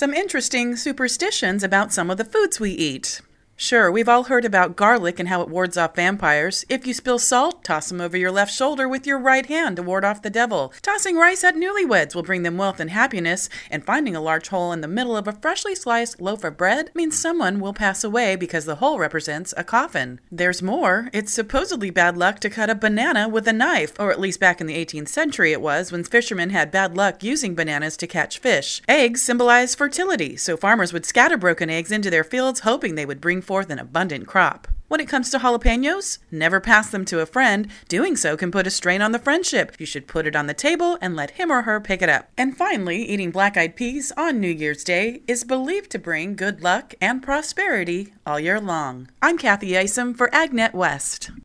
Some interesting superstitions about some of the foods we eat. Sure, we've all heard about garlic and how it wards off vampires. If you spill salt, toss them over your left shoulder with your right hand to ward off the devil. Tossing rice at newlyweds will bring them wealth and happiness, and finding a large hole in the middle of a freshly sliced loaf of bread means someone will pass away because the hole represents a coffin. There's more. It's supposedly bad luck to cut a banana with a knife, or at least back in the 18th century it was, when fishermen had bad luck using bananas to catch fish. Eggs symbolize fertility, so farmers would scatter broken eggs into their fields hoping they would bring forth an abundant crop. When it comes to jalapenos, never pass them to a friend. Doing so can put a strain on the friendship. You should put it on the table and let him or her pick it up. And finally, eating black-eyed peas on New Year's Day is believed to bring good luck and prosperity all year long. I'm Kathy Isom for AgNet West.